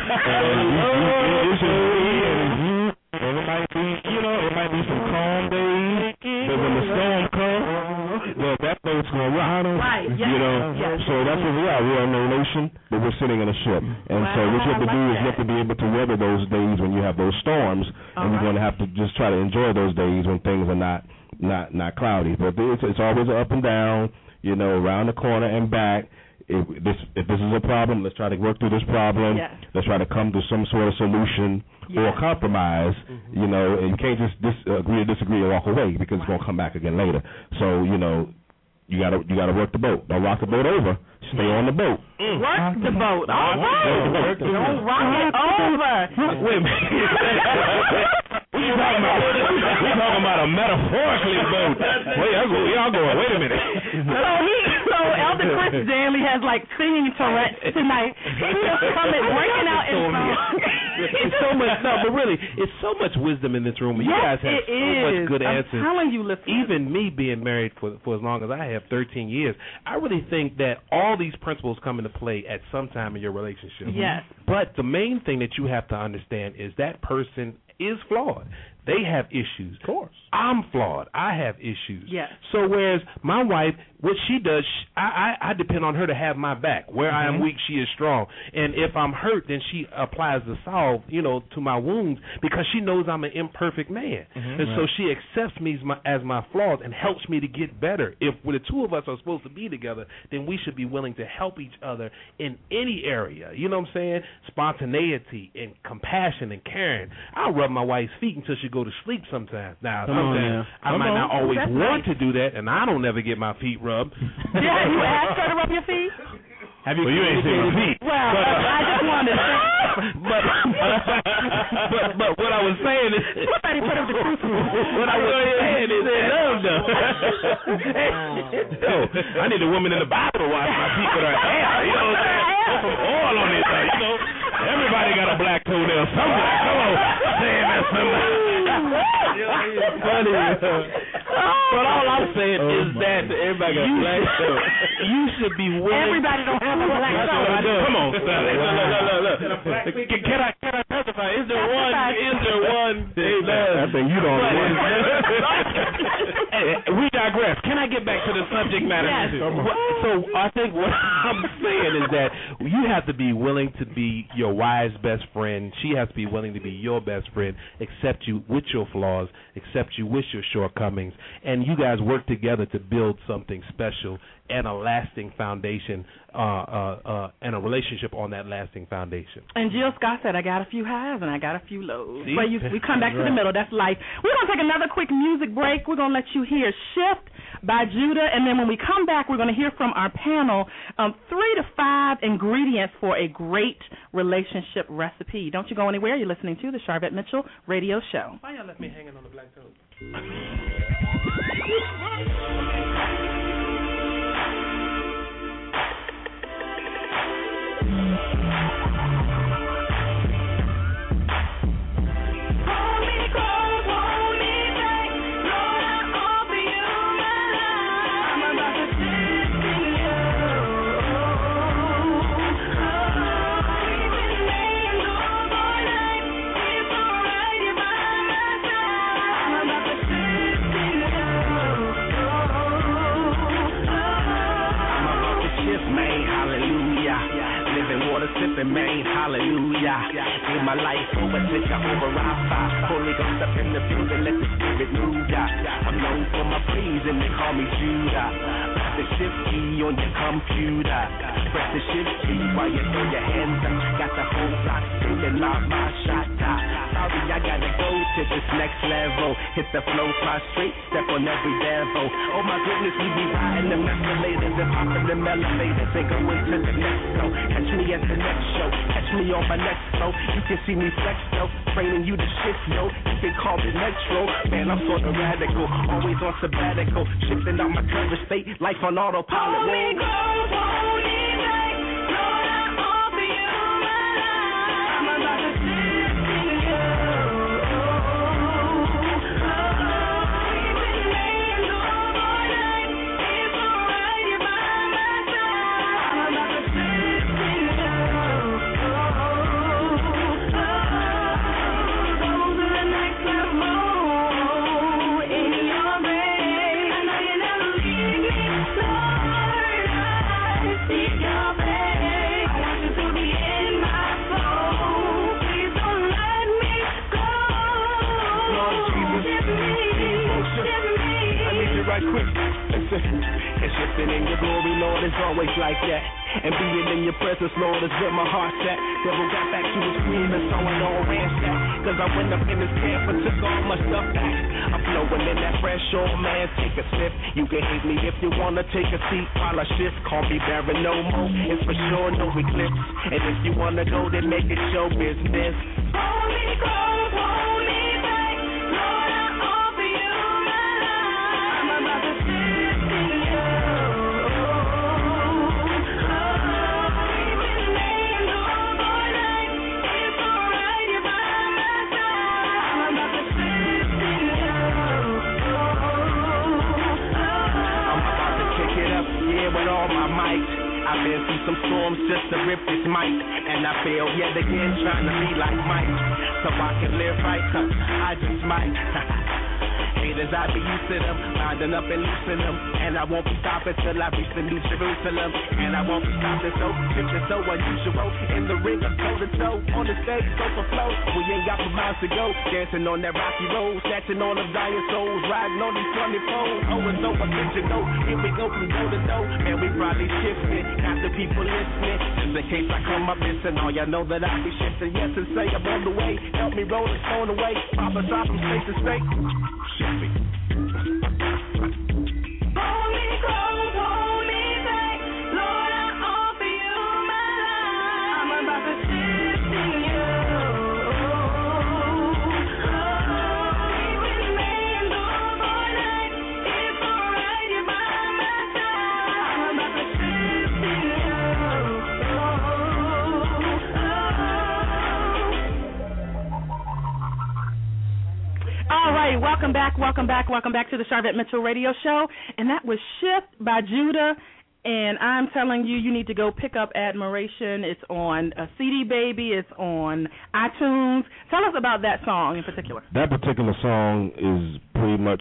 It might be some calm days, but when the storm comes, that boat's going to ride on. Right, yes, you know. yes. So that's what we are. We are in a relation, but we're sitting in a ship. And so what you have to do is you have to be able to weather those days when you have those storms, and you're going to have to just try to enjoy those days when things are not cloudy. But it's always an up and down, you know, around the corner and back. If this is a problem, let's try to work through this problem. Yes. Let's try to come to some sort of solution or compromise. You know, and you can't just agree to disagree and walk away because it's gonna come back again later. So you know, you gotta work the boat. Don't rock the boat over. Stay on the boat. Work the boat. All right. Don't rock it over. Wait a minute. We're talking about a metaphorically boat. Wait, y'all going. Wait a minute. So Elder Chris Danley has like singing Tourette's tonight. He is coming, breaking out in song. It's so much, but really, it's so much wisdom in this room. You guys have so much good answers. I'm telling you, listen. Even me being married for as long as I have, 13 years, I really think that all these principles come into play at some time in your relationship. Yes. But the main thing that you have to understand is that person is flawed. They have issues. Of course. I'm flawed. I have issues. Yes. So whereas my wife, what she does, I depend on her to have my back. Where I am weak, she is strong. And if I'm hurt, then she applies the salve, you know, to my wounds because she knows I'm an imperfect man. And so she accepts me as my flaws and helps me to get better. If the two of us are supposed to be together, then we should be willing to help each other in any area. You know what I'm saying? Spontaneity and compassion and caring. I'll rub my wife's feet until she go to sleep sometimes. Now, sometimes I might not always want to do that, and I don't never get my feet rubbed. Yeah, you asked her to rub your feet? Have you? Well, you ain't seen my feet. Well, I just wanted to say. But what I was saying is, somebody put up the crucifix. What I was saying is, love though. I need a woman in the Bible to wash my feet with her hair. You know what I'm saying? Put some oil on it. You know, everybody got a black toenail somewhere. Come on, saying that somebody. Funny. But all I'm saying is that everybody got black toe. You should be willing. Everybody don't have a black toe. Come on, look. Can I testify? Is there one? I think you don't. We digress. Can I get back to the subject matter? Yes. So I think what I'm saying is that you have to be willing to be your wife's best friend. She has to be willing to be your best friend, accept you with your flaws, accept you with your shortcomings, and you guys work together to build something special and a lasting foundation, and a relationship on that lasting foundation. And Jill Scott said, I got a few highs and I got a few lows. But we come back to the middle. That's life. We're going to take another quick music break. We're going to let you hear Shift by Judah. And then when we come back, we're going to hear from our panel 3 to 5 ingredients for a great relationship recipe. Don't you go anywhere. You're listening to the Sharvette Mitchell Radio Show. Why y'all left me hanging on the black toes? Sipping Maine, hallelujah. In my life, overtake over Rafa. Holy Ghost up in the building, let the spirit move ya. I'm known for my praise and they call me Judah. Press the shift key on your computer. Press the shift key while you throw your hands up. Got the whole block singing my shot. Sorry, I gotta go to this next level. Hit the flow, prostrate, step on every devil. Oh my goodness, we be riding them escalators and popping them elevators and going to the next flow. Catch me at the next show, catch me on my next flow. You can see me flex though, training you to shift yo. You can call me Metro, man I'm sort of radical. Always on sabbatical, shifting out my current state, life on autopilot. Holy Ghost, holy night, Lord I offer you my life. I'm about to shift in you. listen. And shifting in your glory, Lord, is always like that. And being in your presence, Lord, is where my heart's at. Devil got back to his queen and so it all ransacked. Cause I went up in his camp and took all my stuff back. I'm flowing in that fresh old man, take a sip. You can hate me if you wanna take a seat while I shift. Call me Baron no more, it's for sure no eclipse. And if you wanna go, then make it show business. Hold me close, hold me tight, Lord, I offer you my life. I'm about to sit in you. With all my might, I've been through some storms just to rip this mic, and I failed yet again trying to be like Mike, so I can live right, cause I just might. Haters, I be used to them, binding up and loosening them, and I won't be stopping till I reach the New Jerusalem, and I won't be stopping so unusual, in the ring of toe-to-toe, on the stage, so for flow, we ain't got for miles to go, dancing on that rocky road, snatching on them dying souls, riding on these 24s, oh, it's so original, here we go from door to door, and we probably shifting, got the people listening, just in case I come up missing, all y'all know that I be shifting, yes, and say I'm on the way, help me roll the stone away, prophesy from state to state. Shift me. Hold me close, hold me tight, Lord, I offer you my life. I'm about to shift in you. Be with me and Lord for night. It's alright, you're by my side. I'm about to shift in you. All right, welcome back to the Sharvette Mitchell Radio Show, and that was Shift by Judah, and I'm telling you, you need to go pick up Admiration. It's on CD Baby, it's on iTunes. Tell us about that song in particular. That particular song is pretty much,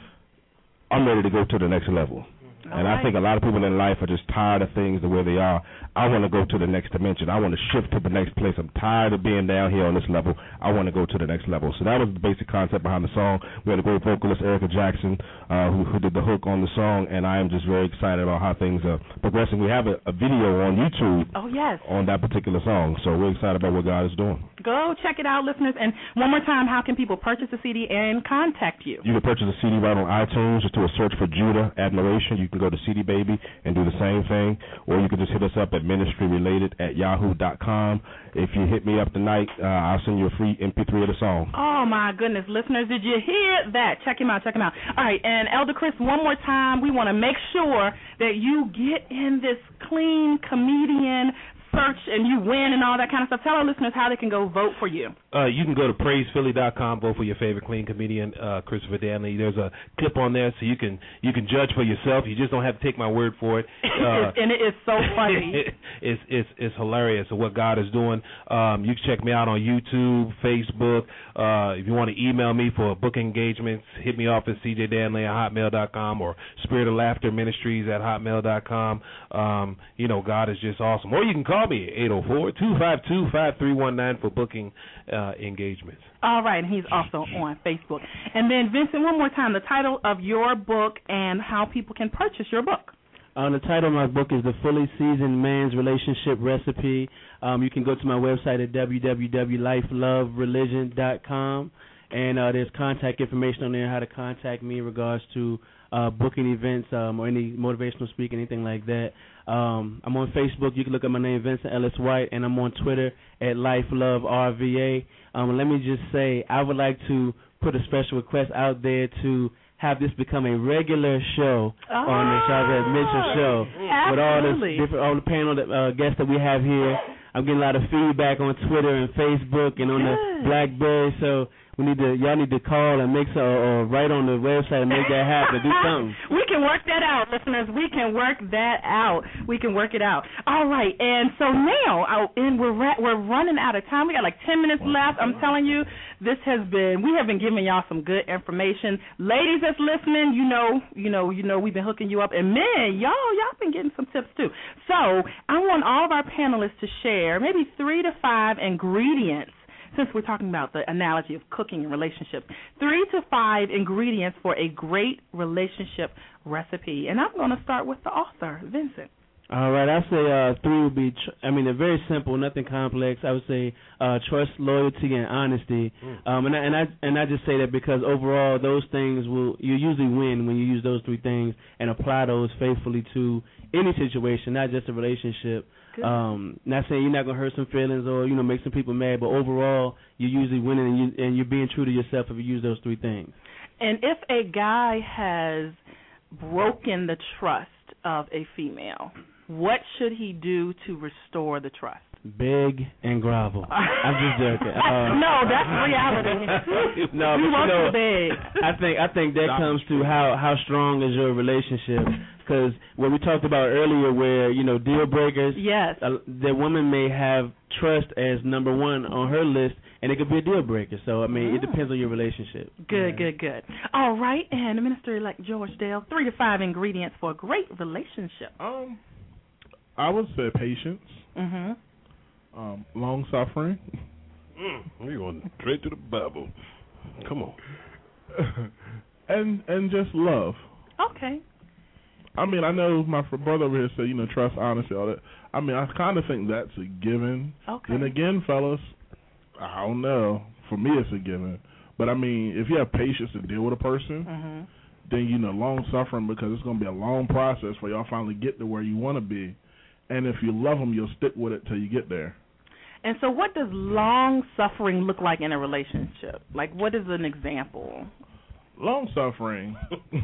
I'm ready to go to the next level. And I think a lot of people in life are just tired of things the way they are. I want to go to the next dimension. I want to shift to the next place. I'm tired of being down here on this level. I want to go to the next level. So that was the basic concept behind the song. We had a great vocalist, Erica Jackson, who did the hook on the song, and I am just very excited about how things are progressing. We have a video on YouTube on that particular song, so we're excited about what God is doing. Go check it out, listeners. And one more time, how can people purchase the CD and contact you? You can purchase a CD right on iTunes. Just do a search for Judah Admiration. You can go to CD Baby and do the same thing, or you can just hit us up at ministryrelated@yahoo.com. If you hit me up tonight, I'll send you a free MP3 of the song. Oh, my goodness, listeners, did you hear that? Check him out. All right, and Elder Chris, one more time, we want to make sure that you get in this clean comedian search and you win and all that kind of stuff. Tell our listeners how they can go vote for you. You can go to praisephilly.com, vote for your favorite clean comedian, Christopher Danley. There's a clip on there so you can judge for yourself. You just don't have to take my word for it. And it is so funny. It's hilarious of what God is doing. You can check me out on YouTube, Facebook. If you want to email me for booking engagements, hit me off at cjdanley@hotmail.com or Spirit of Laughter Ministries @hotmail.com. God is just awesome. Or you can call me at 804-252-5319 for booking engagements. All right, and he's also on Facebook. And then, Vincent, one more time, the title of your book and how people can purchase your book. The title of my book is The Fully Seasoned Man's Relationship Recipe. You can go to my website at www.lifelovereligion.com, and there's contact information on there, how to contact me in regards to booking events or any motivational speaking, anything like that. I'm on Facebook. You can look up my name, Vincent Ellis White, and I'm on Twitter at LifeLoveRVA. Let me just say, I would like to put a special request out there to have this become a regular show on the Sharvette Mitchell Show. With all the panel guests that we have here. I'm getting a lot of feedback on Twitter and Facebook and on the BlackBerry, so y'all need to call and make or write on the website and make that happen. Do something. We can work that out, listeners. We can work that out. We can work it out. All right, and so now, we're running out of time. We got like 10 minutes left. I'm telling you, we have been giving y'all some good information. Ladies that's listening, you know, we've been hooking you up, and men, y'all been getting some tips too. So I want all of our panelists to share maybe 3 to 5 ingredients since we're talking about the analogy of cooking and relationships, 3 to 5 ingredients for a great relationship recipe. And I'm going to start with the author, Vincent. All right, I'd say 3 would be, they're very simple, nothing complex. I would say trust, loyalty, and honesty. And I just say that because overall those things you usually win when you use those 3 things and apply those faithfully to any situation, not just a relationship. Not saying you're not going to hurt some feelings or, make some people mad, but overall you're usually winning and you're being true to yourself if you use those 3 things. And if a guy has broken the trust of a female, what should he do to restore the trust? Beg and grovel. I'm just joking. No, that's reality. No, we want to beg. I think that comes to how strong is your relationship. Because what we talked about earlier, where deal breakers. Yes. The woman may have trust as number 1 on her list, and it could be a deal breaker. So it depends on your relationship. Good. All right, and Minister-elect George Dale, 3 to 5 ingredients for a great relationship. I would say patience. Mm-hmm. Long suffering. We're going straight to the Bible. Come on. and just love. Okay. I know my brother over here said, trust, honesty, all that. I kind of think that's a given. Okay. And again, fellas, I don't know. For me, it's a given. But if you have patience to deal with a person, then long suffering, because it's going to be a long process for y'all finally get to where you want to be. And if you love them, you'll stick with it till you get there. And so what does long suffering look like in a relationship? Like, what is an example? Long suffering.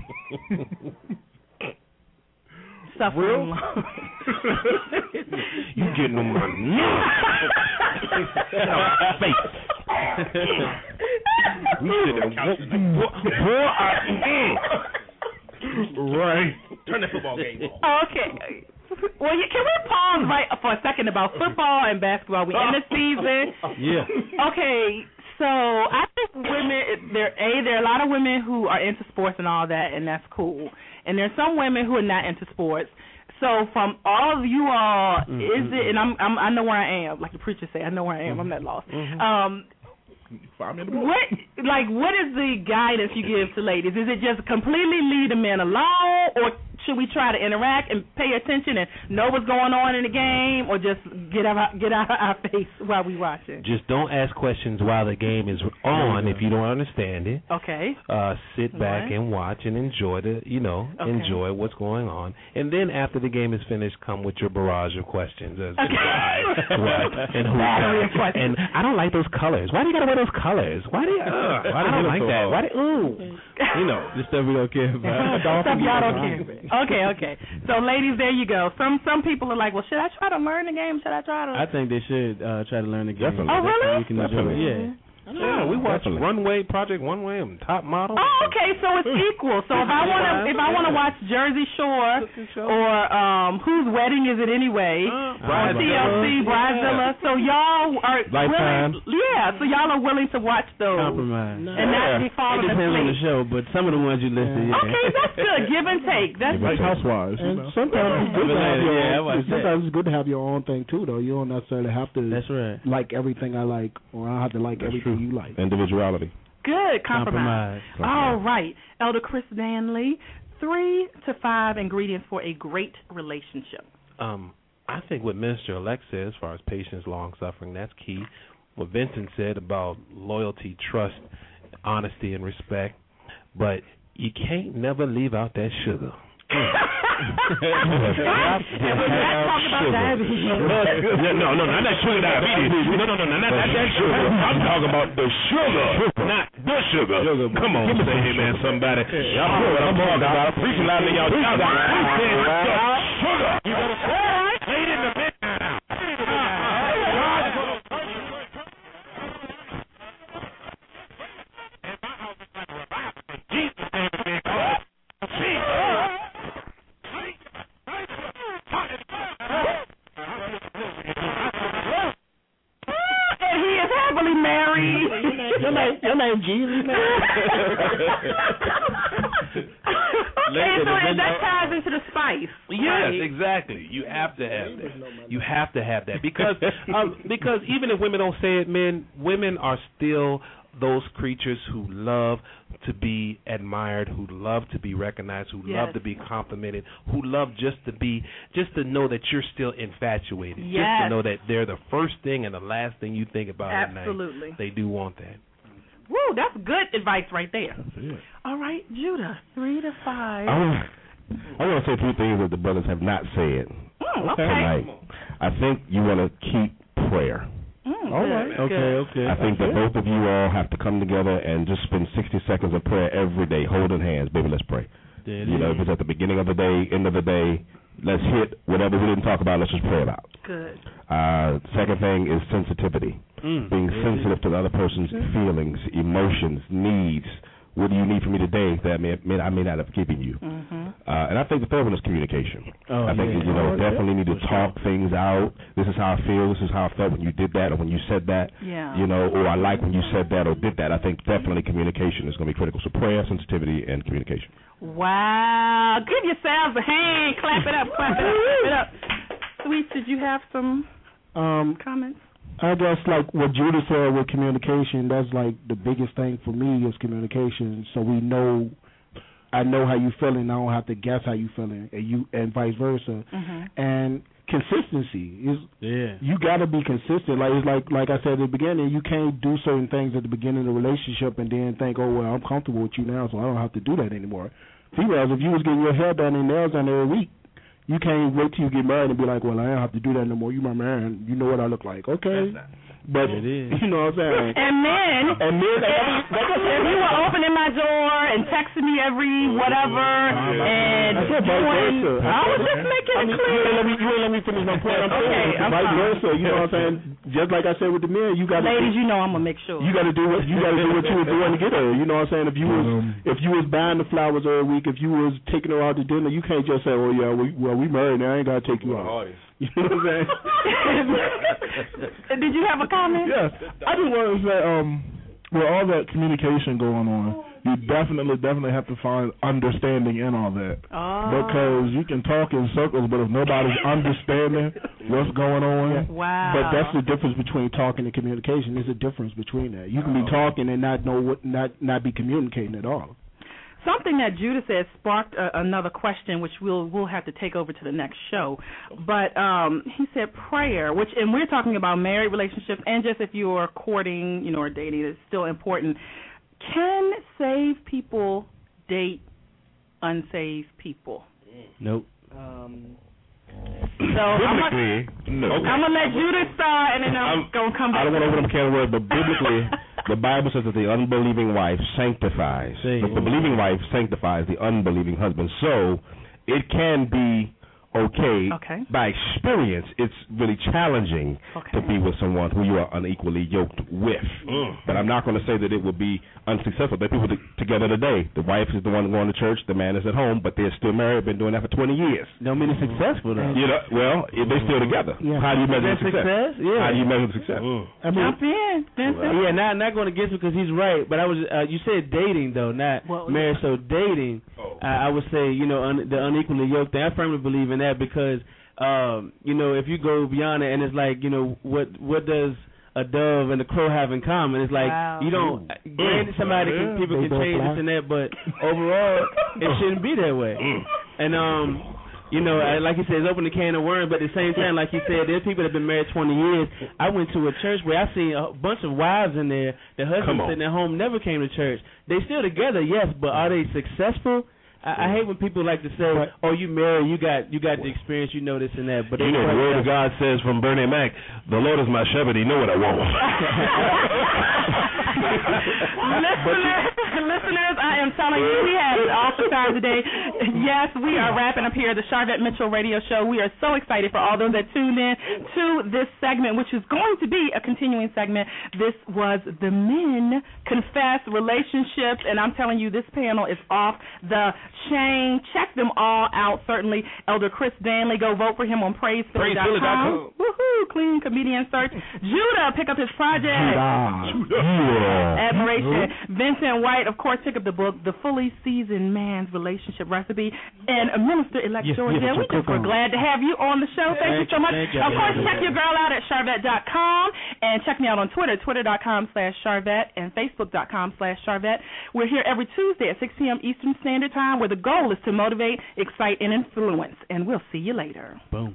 Suffering. You getting on my nerves. Face. Right. Turn the football game on. Okay. Well, can we pause right for a second about football and basketball? We in the season. Yeah. Okay, so I think women, there are a lot of women who are into sports and all that, and that's cool. And there's some women who are not into sports. So from all of you all, is it? And I know where I am, like the preacher say. I know where I am. I'm not lost. What is the guidance you give to ladies? Is it just completely leave the men alone, or should we try to interact and pay attention and know what's going on in the game, or just get out of our face while we watching? Just don't ask questions while the game is on if you don't understand it. Okay. Sit back and watch and enjoy enjoy what's going on, and then after the game is finished, come with your barrage of questions as to why, what, and who. And I don't like those colors. Why do you gotta wear those colors? Why do you? I don't like that. Why do? The stuff we don't care about. Stuff y'all don't care about. Okay. So, ladies, there you go. Some people are like, well, should I try to learn the game? Should I try to? I think they should try to learn the game. Definitely. Oh, really? You can enjoy it. Yeah. Yeah, we watch Project Runway and Top Model. Oh, okay, so it's equal. So if I want to watch Jersey Shore or Whose Wedding Is It Anyway? Or TLC, Bridezilla. So y'all are Lifetime. so y'all are willing to watch those. Compromise. And not be falling asleep. It depends on the show, but some of the ones you listen. Yeah. Okay, that's good. Give and take. That's like Housewives. And sometimes it's good to have your own thing too, though. You don't necessarily have to. That's right. Like everything I like, or I don't have to like everything you like. Individuality. Good. Compromise. All right. Elder Chris Danley, 3 to 5 ingredients for a great relationship. I think what Minister-elect said as far as patience, long-suffering, that's key. What Vincent said about loyalty, trust, honesty, and respect. But you can't never leave out that sugar. No, not that sugar diabetes. No, not that sugar. I'm talking about the sugar, not the sugar. Come on, say amen, somebody. Y'all know what I'm talking about. Preaching loud in y'all. Sugar. You better say it. Say it in the midnight hour. Your name Jesus, man. And that ties into the spice. Yes, right? exactly. You have to have that. You have to have that because even if women don't say it, women are still those creatures who love to be admired, who love to be recognized, who love to be complimented, who love just to know that you're still infatuated, just to know that they're the first thing and the last thing you think about at night. Absolutely. They do want that. Woo, that's good advice right there. All right, Judah, 3 to 5. I want to say 3 things that the brothers have not said tonight. I think you want to keep prayer. All right. Okay. I think that both of you all have to come together and just spend 60 seconds of prayer every day, holding hands. Baby, let's pray. If it's at the beginning of the day, end of the day, let's hit whatever we didn't talk about, let's just pray about. Good. Second thing is sensitivity. Being sensitive to the other person's feelings, emotions, needs. What do you need from me today that I may not have given you? And I think the third one is communication. I think definitely need to talk things out. This is how I feel. This is how I felt when you did that or when you said that. Or I like when you said that or did that. I think definitely communication is going to be critical. So prayer, sensitivity, and communication. Wow. Give yourselves a hand. Clap it up. Clap it up. Sweet, did you have some comments? I guess like what Judah said with communication, that's like the biggest thing for me is communication. So I know how you feeling. I don't have to guess how you feeling, and vice versa. And consistency is you got to be consistent. Like I said at the beginning, you can't do certain things at the beginning of the relationship and then think, oh well, I'm comfortable with you now, so I don't have to do that anymore. Females, if you was getting your hair done and nails done every week, you can't wait till you get married and be like, well, I don't have to do that no more. You my man. You know what I look like. Okay. But you know what I'm saying? And men, if you were opening my door and texting me every whatever and doing, I was just making it clear. You ain't let me finish my point. I'm saying vice versa. You know what I'm saying? Just like I said with the men, you got to. Ladies, you know I'm gonna make sure. You got to do what you were doing to get her. You know what I'm saying? If you was buying the flowers every week, if you was taking her out to dinner, you can't just say, oh yeah, we married now. I ain't gotta take you out. You know what I'm saying? Did you have a comment? Yes. I just wanted to say, with all that communication going on, you definitely have to find understanding in all that. Because you can talk in circles, but if nobody's understanding what's going on, But that's the difference between talking and communication. There's a difference between that. You can be talking and not be communicating at all. Something that Judah said sparked another question, which we'll have to take over to the next show. But he said prayer, and we're talking about married relationships, and just if you are courting, or dating, it's still important. Can saved people date unsaved people? Nope. So I'm gonna let Judah start, and then I'm gonna come back. I don't want to open up a can of words, but biblically, the Bible says that the unbelieving wife sanctifies. The believing wife sanctifies the unbelieving husband. So it can be okay. By experience, it's really challenging to be with someone who you are unequally yoked with. But I'm not going to say that it will be unsuccessful. There are people together today. The wife is the one going to church, the man is at home, but they're still married, been doing that for 20 years. Don't mean it's successful, though. Well, they're still together. How do you measure success? How do you measure success? Jump in, Vincent. Not going to guess because he's right, but I was. You said dating, though, not marriage. So dating, I would say, the unequally yoked thing. I firmly believe in that because, if you go beyond it and it's like, what does a dove and a crow have in common? It's like you don't. Granted, people can change this and that, but overall, it shouldn't be that way. And like you said, it's open the can of worms, but at the same time, like you said, there's people that have been married 20 years. I went to a church where I seen a bunch of wives in there. The husband sitting at home never came to church. They still together, yes, but are they successful? I hate when people like to say, "Oh, you married, you got the experience, you know this and that." But the word of God says from Bernie Mac, "The Lord is my shepherd; He know what I want." Listeners, I am telling you, we had an awesome time today. Yes, we are wrapping up here at the Sharvette Mitchell Radio Show. We are so excited for all those that tuned in to this segment, which is going to be a continuing segment. This was the Men Confess Relationships, and I'm telling you, this panel is off the chain. Check them all out. Certainly, Elder Chris Danley. Go vote for him on PraisePhilly.com. Woohoo! Clean comedian search. Judah, pick up his project. Admiration. Vincent White, of course, pick up the book, The Fully Seasoned Man's Relationship Recipe. And Minister-elect Georgia, we're glad to have you on the show. Thank you so much. Of course, check your girl out at Charvette.com and check me out on Twitter, twitter.com/Charvette and facebook.com/Charvette. We're here every Tuesday at 6 p.m. Eastern Standard Time, where the goal is to motivate, excite, and influence. And we'll see you later. Boom.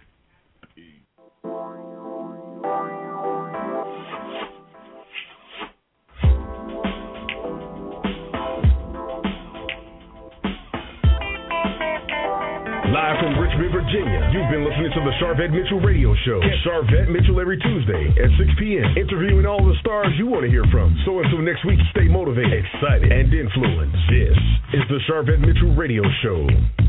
Live from Richmond, Virginia, you've been listening to the Charvette Mitchell Radio Show. Get Charvette Mitchell every Tuesday at 6 p.m., interviewing all the stars you want to hear from. So until next week, stay motivated, excited, and influenced. This is the Charvette Mitchell Radio Show.